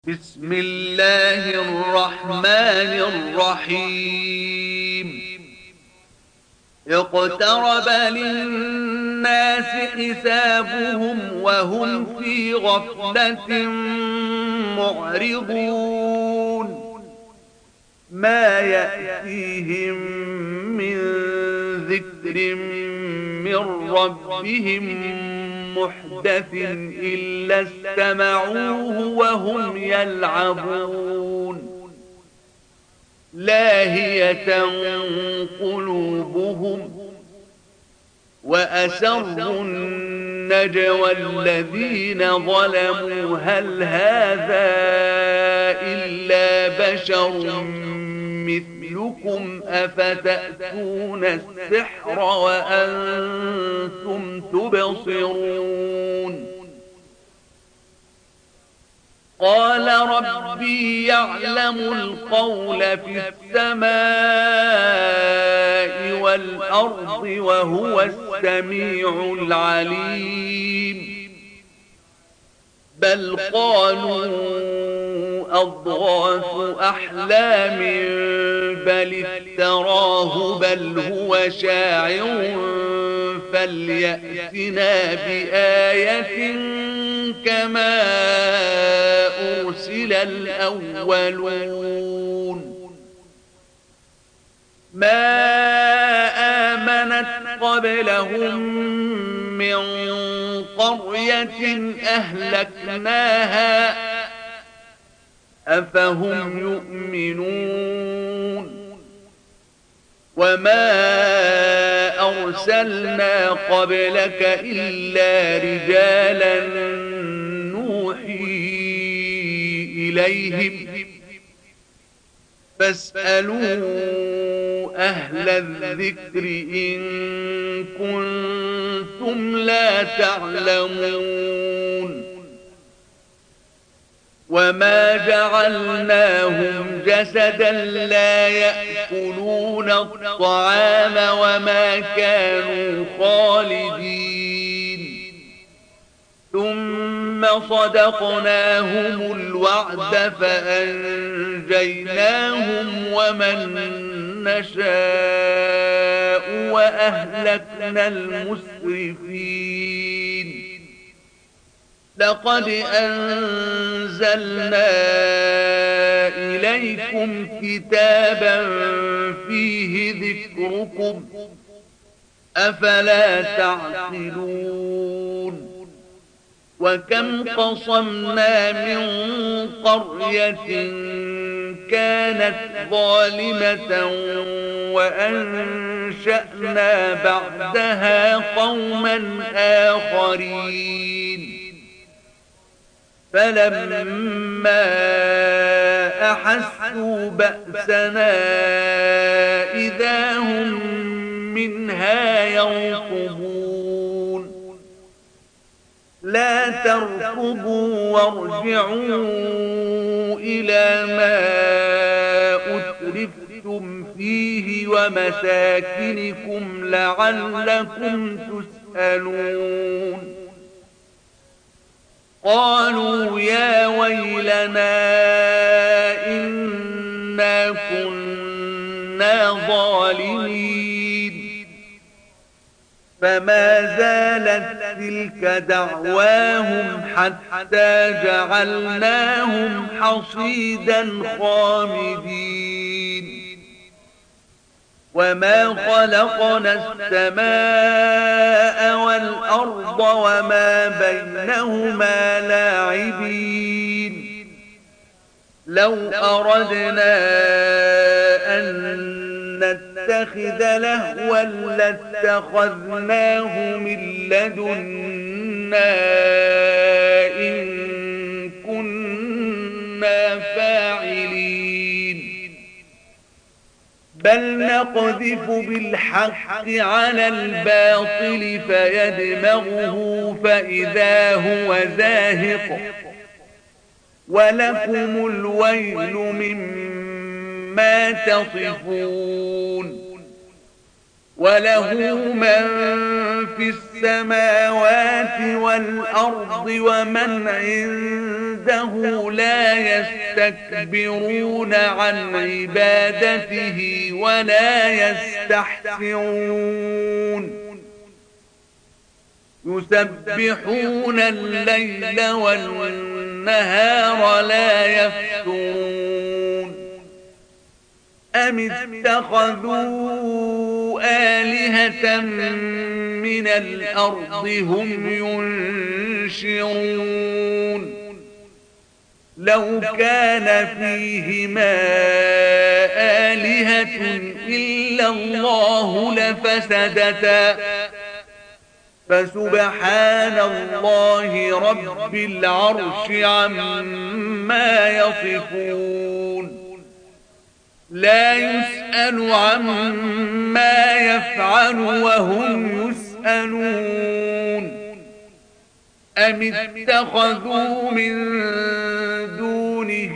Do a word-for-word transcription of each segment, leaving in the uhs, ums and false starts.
بسم الله الرحمن الرحيم اقترب للناس حسابهم وهم في غفلة معرضون ما يأتيهم من ذكر من ربهم محدث إلا استمعوه وهم يلعبون لاهية قلوبهم وأسروا النجوى الذين ظلموا هل هذا إلا بشر مثلكم أفتأتون السحر وأنتم تبصرون قال ربي يعلم القول في السماء والأرض وهو السميع العليم بل قالوا أضغاث أحلام بل افتراه بل هو شاعر فليأتنا بآية كما أرسل الأولون ما آمنت قبلهم من قرية أهلكناها أفهم يؤمنون وما أرسلنا قبلك إلا رجالا نوحي إليهم فاسألوا أهل الذكر إن كنتم لا تعلمون وما جعلناهم جسدا لا يأكلون الطعام وما كانوا خالدين ثم صدقناهم الوعد فأنجيناهم ومن نشاء وأهلكنا المسرفين لقد أنزلنا إليكم كتابا فيه ذكركم أفلا تعقلون وكم قصمنا من قرية كانت ظالمة وأنشأنا بعدها قوما آخرين فلما أحسوا بأسنا إذا هم منها يركضون لا تركضوا وارجعوا إلى ما أترفتم فيه ومساكنكم لعلكم تسألون قالوا يا ويلنا إنا كنا ظالمين فما زالت تلك دعواهم حتى جعلناهم حصيدا خامدين وما خلقنا السماء والأرض وما بينهما لاعبين لو أردنا أن نتخذ لهوا لاتخذناه من لدنا إن كنا فاعلين بل نقذف بالحق على الباطل فيدمغه فإذا هو زاهق ولكم الويل مما تصفون وله من في السماوات والأرض ومن عنده لا يستكبرون عن عبادته ولا يستحسرون يسبحون الليل والنهار لا يفترون أم اتخذوا آلهة من الأرض هم ينشرون لو كان فيهما آلهة إلا الله لفسدتا فسبحان الله رب العرش عما يصفون لا يسأل عما يفعل وهم يسألون أم اتخذوا من دونه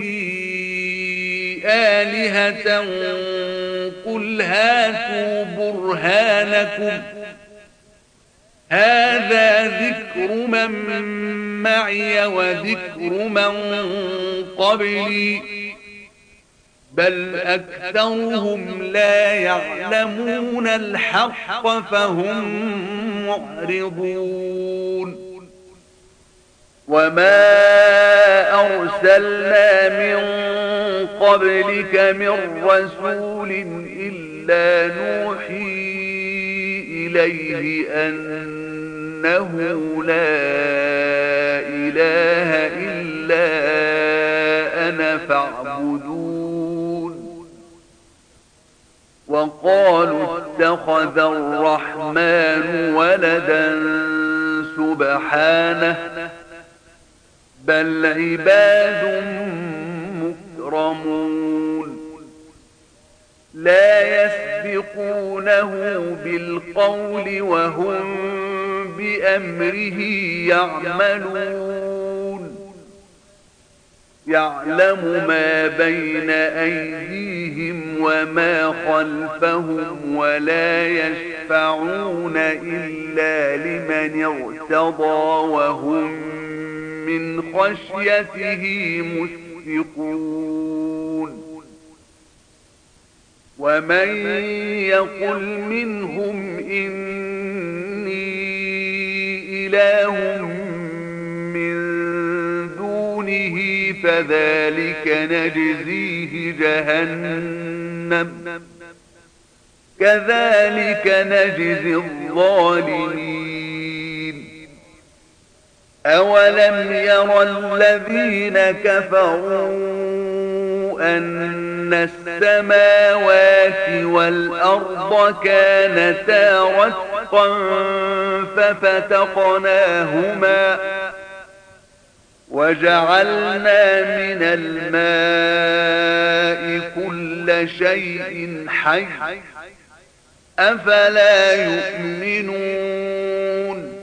آلهة قل هاتوا برهانكم هذا ذكر من معي وذكر من قبلي بل أكثرهم لا يعلمون الحق فهم معرضون وما أرسلنا من قبلك من رسول إلا نوحي إليه أنه لا إله إلا أنا فاعبدون وقالوا اتخذ الرحمن ولدا سبحانه بل عباد مكرمون لا يسبقونه بالقول وهم بأمره يعملون يعلم ما بين أيديهم وما خلفهم ولا يشفعون إلا لمن ارتضى وهم من خشيته مشفقون ومن يقل منهم إني إله من دونه فذلك نجزيه جهنم كذلك نجزي الظالمين أولم يرى الذين كفروا أن السماوات والأرض كانتا رتقا ففتقناهما وجعلنا من الماء كل شيء حي أفلا يؤمنون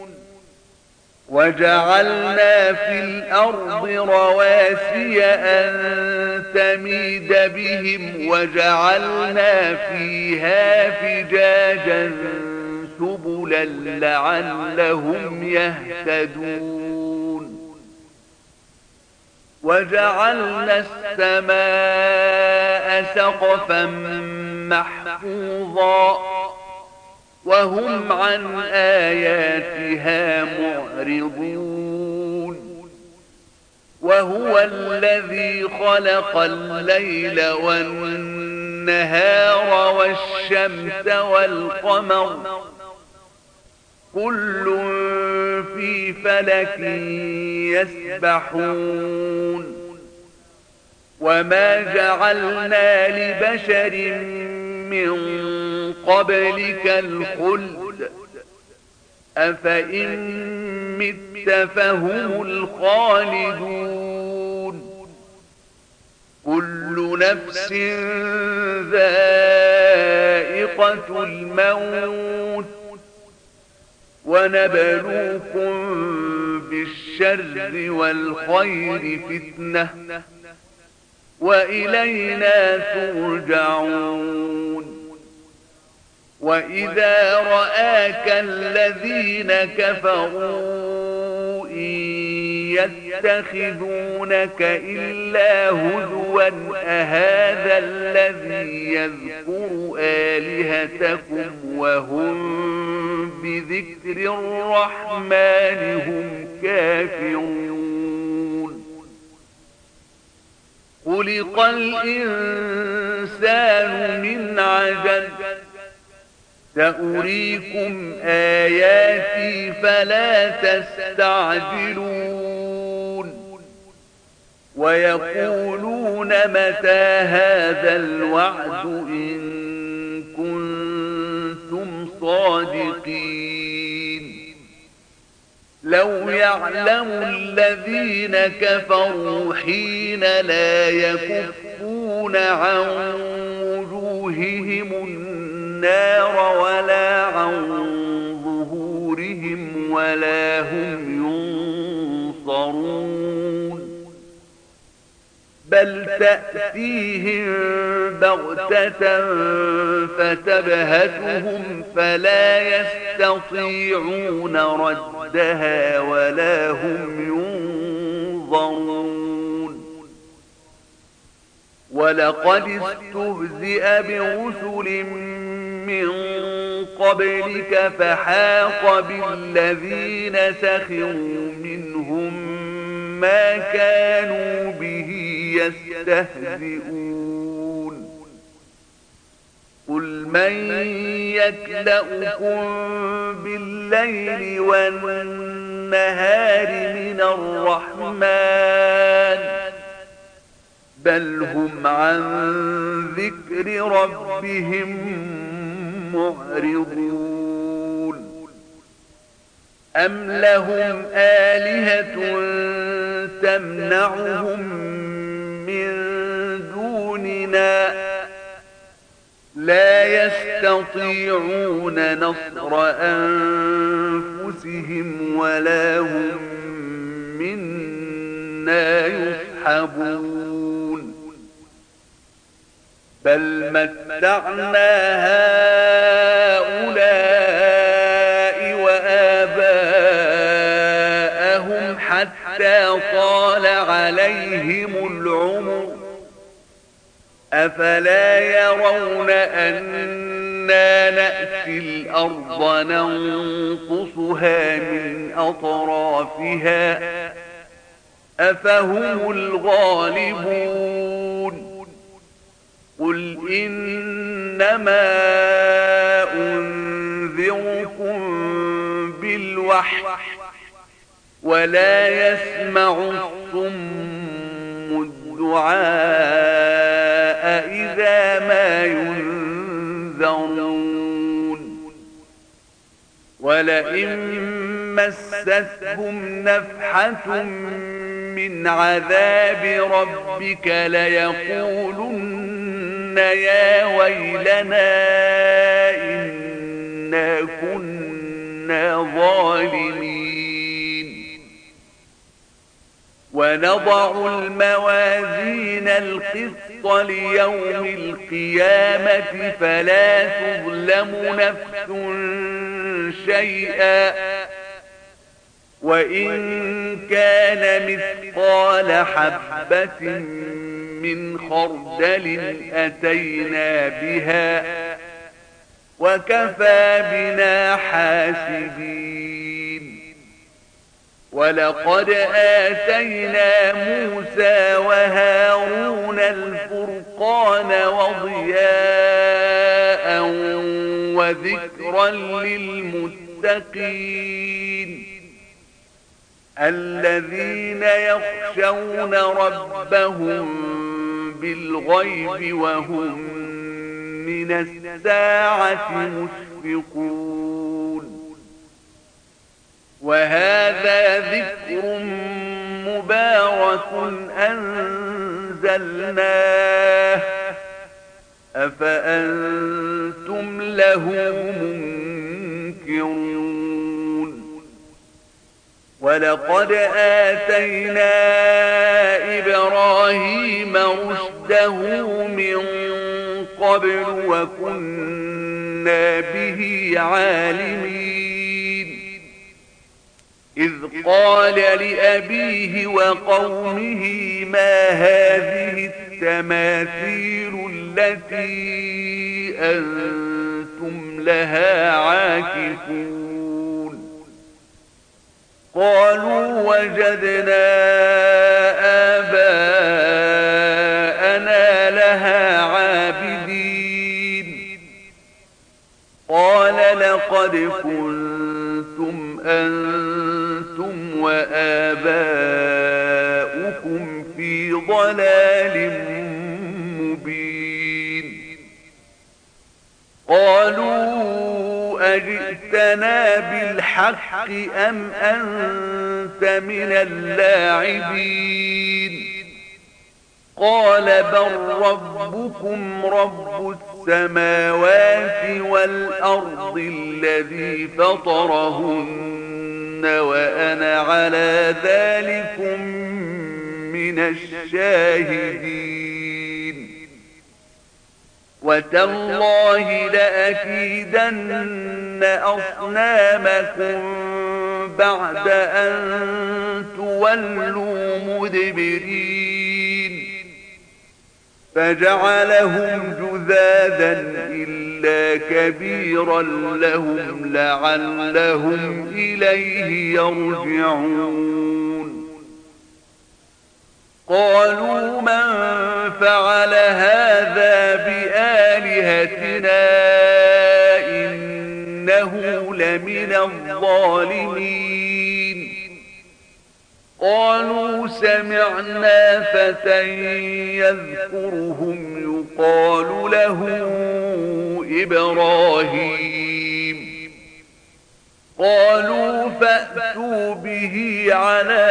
وجعلنا في الأرض رواسي أن تميد بهم وجعلنا فيها فجاجا سبلا لعلهم يهتدون وجعلنا السماء سقفا محفوظا وهم عن آياتها معرضون وهو الذي خلق الليل والنهار والشمس والقمر كل في فلك يسبحون وما جعلنا لبشر من قبلك الخلد أفإن مت فهم الخالدون كل نفس ذائقة الموت ونبلوكم بالشر والخير فتنة وإلينا ترجعون وإذا رآك الذين كفروا إن يتخذونك إلا هزوا أهذا الذي يذكر آلهتكم وهم بذكر الرحمن هم كافرون خلق الإنسان من عجل سأريكم آياتي فلا تستعجلون ويقولون متى هذا الوعد إن كنتم صادقين لو يعلم الذين كفروا حين لا يكفون عن وجوههم النار ولا عن ظهورهم ولا هم ينصرون بل تأتيهم بغتة فتبهتهم فلا يستطيعون ردها ولا هم ينظرون ولقد استهزئ برسل من قبلك فحاق بالذين سخروا منهم ما كانوا به يستهزئون قل من يكلؤكم بالليل والنهار من الرحمن بل هم عن ذكر ربهم معرضون أم لهم آلهة تمنعهم من دوننا لا يستطيعون نصر أنفسهم ولا هم منا يصحبون بل متعنا هؤلاء وآباءهم حتى طال عليهم العمر أفلا يرون أنا نأتي الأرض ننقصها من أطرافها أفهم الغالبون قل إنما أنذركم بالوحي ولا يسمع الصم الدعاء إذا ما ينذرون ولئن مستهم نفحة من عذاب ربك ليقولن يا ويلنا إنا كنا ظالمين ونضع الموازين القسط ليوم القيامة فلا تظلم نفس شيئا وإن كان مثقال حبة من خردل أتينا بها وكفى بنا حاسبين ولقد آتينا موسى وهارون الفرقان وضياء وذكرا للمتقين الذين يخشون ربهم بالغيب وهم من الساعة مشفقون وهذا ذكر مبارك أنزلناه أفأنتم له منكرون ولقد آتينا إبراهيم رشده من قبل وكنا به عالمين إذ قال لأبيه وقومه ما هذه التماثيل التي أنتم لها عاكفون قالوا وجدنا آباءنا لها عابدين قال لقد كنتم أنتم وآباؤكم في ضلال مبين قالوا أجئتنا بالحق أم أنت من اللاعبين قال بل ربكم رب السماوات والأرض الذي فطرهن وأنا على ذلكم من الشاهدين وتالله لأكيدن أصنامكم بعد أن تولوا مدبرين فجعلهم جذاذا إلا كبيرا لهم لعلهم إليه يرجعون قالوا من فعل هذا بآلهتنا إنه لمن الظالمين قالوا سمعنا فتى يذكرهم يقال له إبراهيم قالوا فأتوا به على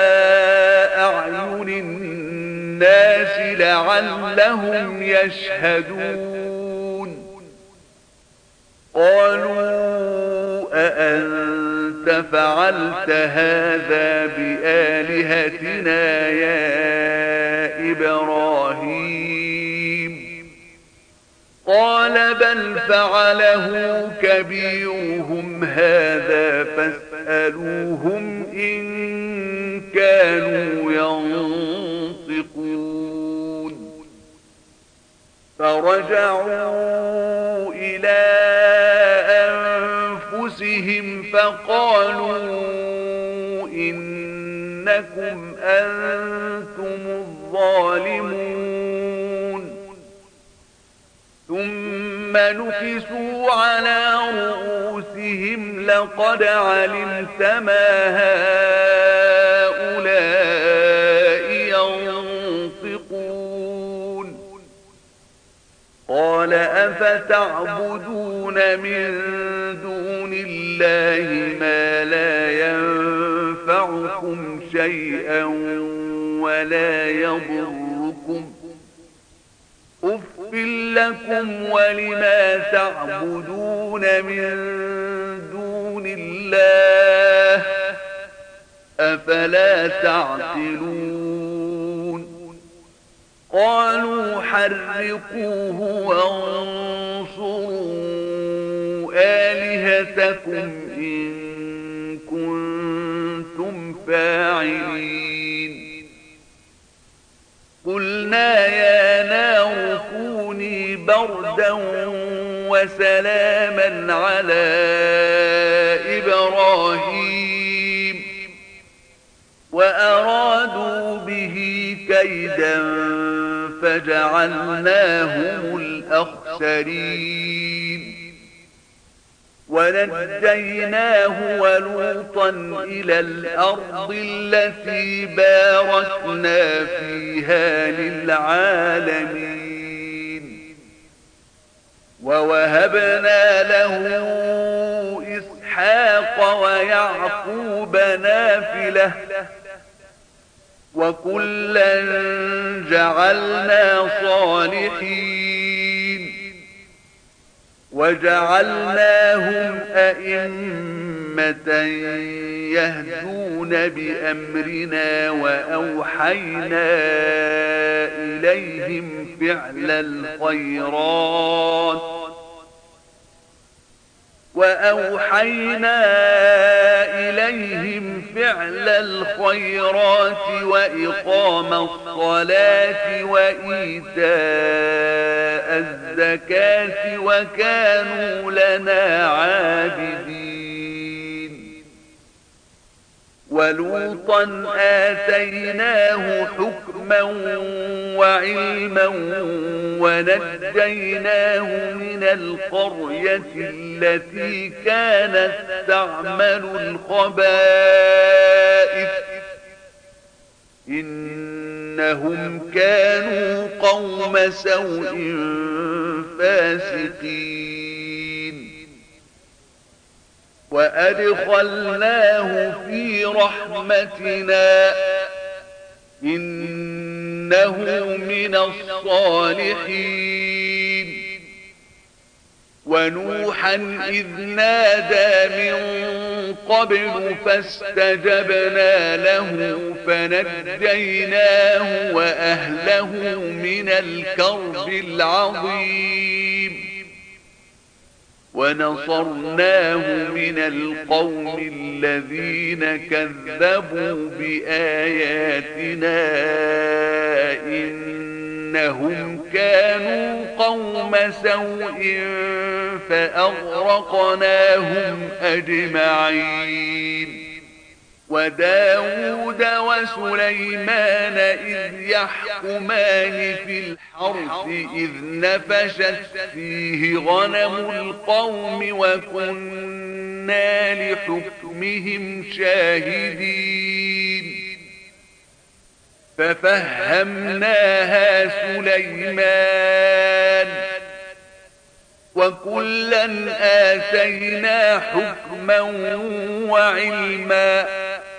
أعين الناس لعلهم يشهدون قالوا أأنت فعلت هذا بآلهتنا يا إبراهيم قال بل فعله كبيرهم هذا فاسألوهم إن كانوا ينطقون فرجعوا إلى أنفسهم فقالوا إنكم أنتم الظالمون ثم نكسوا على رؤوسهم لقد علمت ما هؤلاء ينطقون قال أفتعبدون من دون الله ما لا ينفعكم شيئا ولا يضركم أف لكم ولما تعبدون من دون الله أفلا تعقلون قالوا حرقوه وانصروا آلهتكم إن كنتم فاعلين قلنا يا نار كوني بردا وسلاما على إبراهيم وأرادوا به كيدا فجعلناهم الأخسرين ونجيناه ولوطا إلى الأرض التي باركنا فيها للعالمين ووهبنا له إسحاق ويعقوب نافلة وكلا جعلنا صالحين وجعلناهم أئمة يهدون بأمرنا وأوحينا إليهم فعل الخيرات وأوحينا إليهم فعل الخيرات وإقام الصلاة وإيتاء الزكاة وكانوا لنا عابدين. ولوطا آتيناه حكما وعلما ونجيناه من القرية التي كانت تعمل الخبائث إنهم كانوا قوم سوء فاسقين. وأدخلناه في رحمتنا إنه من الصالحين. ونوحا إذ نادى من قبل فاستجبنا له فنجيناه وأهله من الكرب العظيم ونصرناه من القوم الذين كذبوا بآياتنا إنهم كانوا قوم سوء فأغرقناهم أجمعين. وداود وسليمان إذ يحكمان في الحرث إذ نفشت فيه غنم القوم وكنا لحكمهم شاهدين. ففهمناها سليمان وكلا آتينا حكما وعلما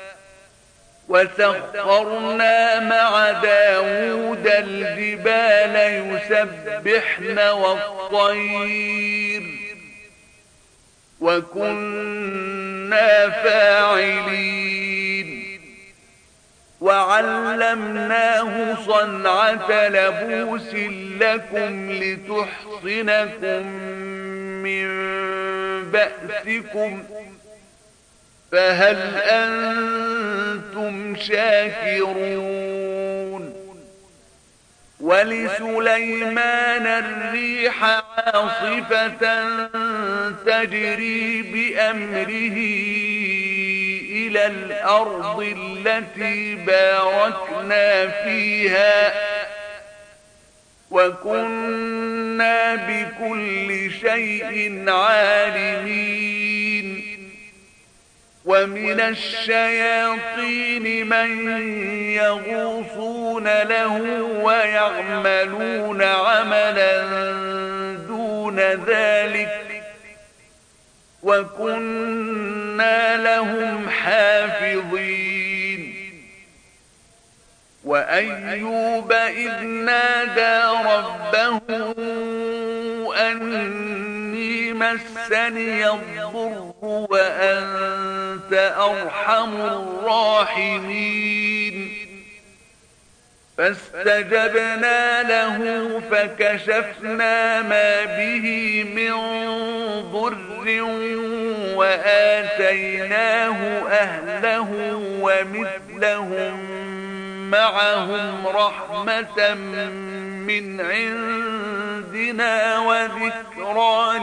وسخرنا مع داود الجبال يسبحن والطير وكنا فاعلين. وعلمناه صنعة لبوس لكم لتحصنكم من بأسكم فهل أنتم شاكرون. ولسليمان الريح عاصفة تجري بأمره إلى الأرض التي باركنا فيها وكنا بكل شيء عالمين. ومن الشياطين من يغوصون له ويعملون عملا دون ذلك وكنا لهم حافظين. وأيوب إذ نادى ربه أني مسني الضر وأنت أرحم الراحمين. فاستجبنا له فكشفنا ما به من ضر وآتيناه أهله ومثلهم معهم رحمة من عندنا وذكرى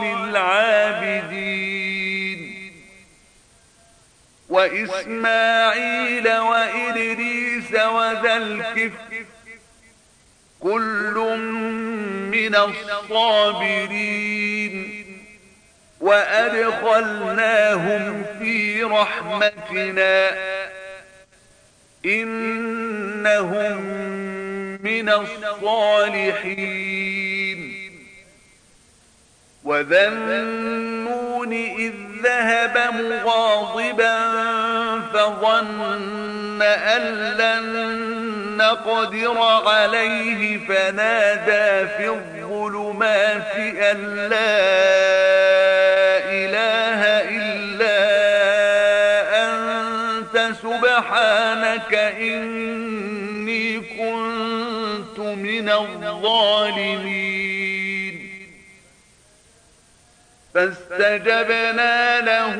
للعابدين. وإسماعيل وإدريس وذا الكفل كل من الصابرين وأدخلناهم في رحمتنا إنهم من الصالحين. وذا النون إذ ذهب مغاضبا فظن أن لن نقدر عليه فنادى في الظلمات أن لا إله إلا أنت من الظالمين. فاستجبنا له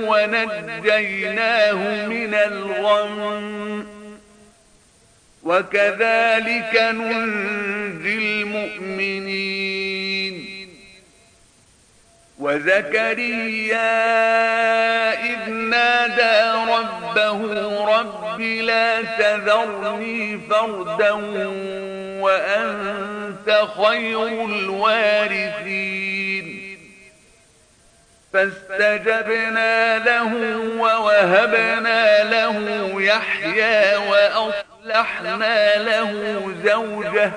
ونجيناه من الغم وكذلك ننجي المؤمنين. وزكريا إذ نادى ربه رب لا تذرني فردا وأنت خير الوارثين. فاستجبنا له ووهبنا له يحيى وأصلحنا له زوجه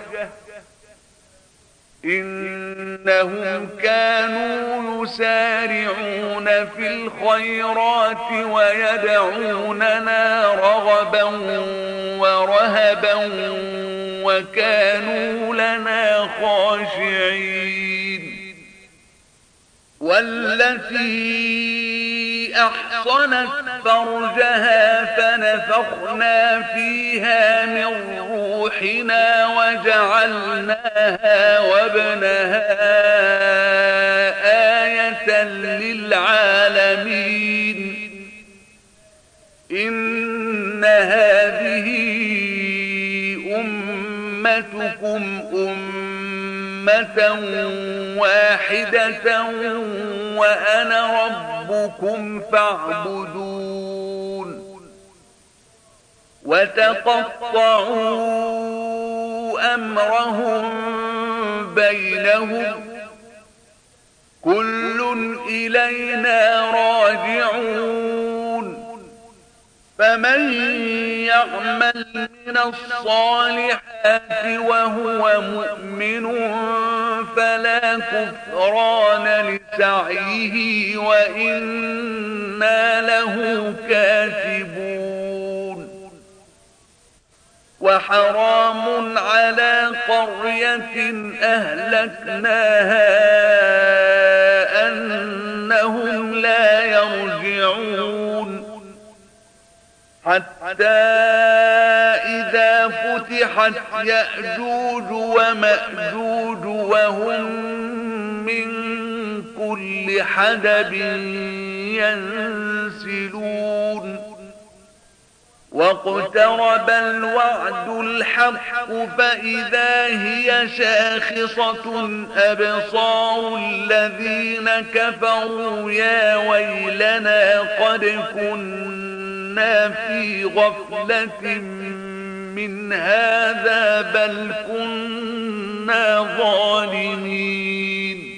إنهم كانوا يسارعون في الخيرات ويدعوننا رغبا ورهبا وكانوا لنا خاشعين. والتي أحصنت فرجها فنفخنا فيها من روحنا وجعلناها وابنها آية للعالمين. إن هذه أمتكم أمة واحدة وأنا ربكم فاعبدون. وتقطعوا أمرهم بينهم كل إلينا راجعون. فمن يعمل من الصالحات وهو مؤمن فلا كفران لسعيه وإنا له كاتبون. وحرام على قرية أهلكناها أنهم لا يرجعون. حتى إذا فتحت يأجوج ومأجوج وهم من كل حدب ينسلون. واقترب الوعد الحق فإذا هي شاخصة أبصار الذين كفروا يا ويلنا قد كنا في غفلة من هذا بل كنا ظالمين.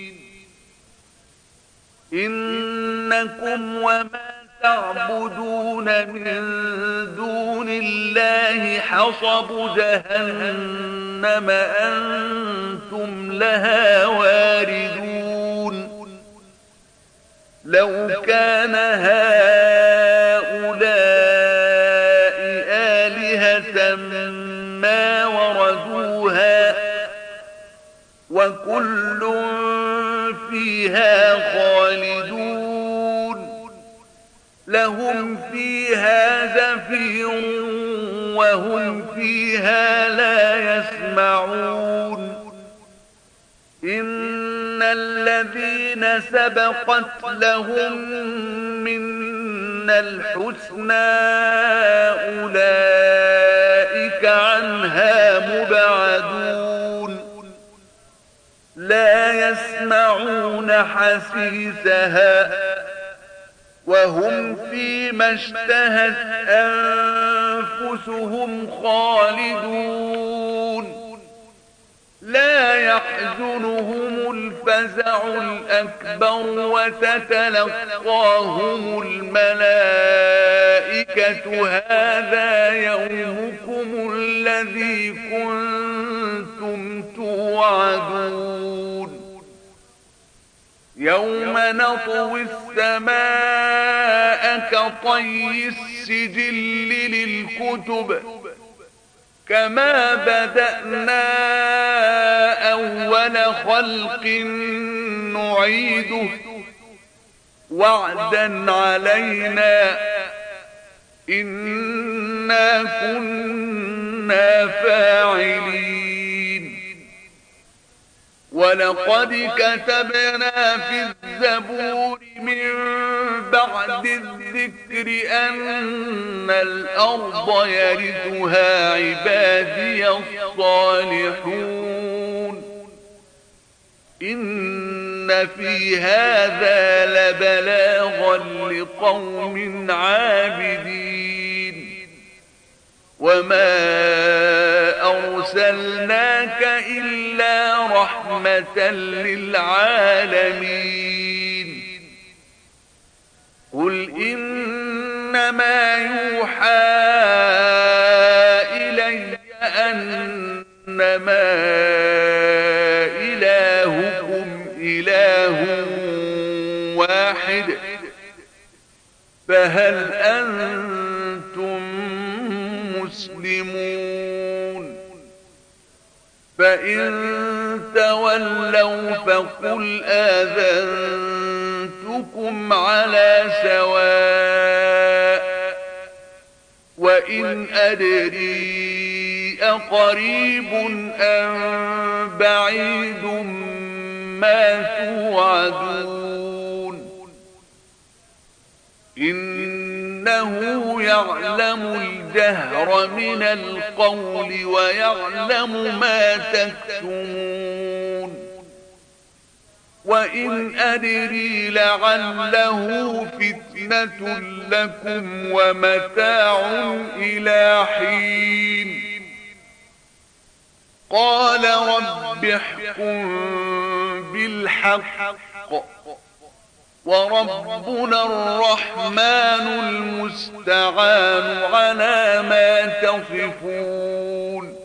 إنكم وما تعبدون من دون الله حصب جهنم أنتم لها واردون. لو كان هؤلاء آلهة ما وردوها وكل فيها خالدون لهم فيها زفير وهم فيها لا يسمعون. إن الذين سبقت لهم منا الحسنى أولئك عنها مبعدون. لا يسمعون حسيسها وهم فيما اشتهت أنفسهم خالدون. لا يحزنهم الفزع الأكبر وتتلقاهم الملائكة هذا يومكم الذي كنتم توعدون. يوم نطوي السماء كطي السجل للكتب كما بدأنا أول خلق نعيده وعدا علينا إنا كنا فاعلين. ولقد كتبنا في الزبور من بعد الذكر أن الأرض يرثها عبادي الصالحون إن في هذا لبلاغا لقوم عابدين وما أرسلناك إلا رحمة للعالمين قل إنما يوحى إلي أنما إلهكم إله واحد فهل أنتم مسلمون فإن تولوا فقل آذنتكم على سواء وإن أدري أقريب أم بعيد ما توعدون إنه يعلم الجهر من القول ويعلم ما تكتمون وإن أدري لعله فتنة لكم ومتاع إلى حين قال رب احكم بالحق وربنا الرحمن المستعان على ما تصفون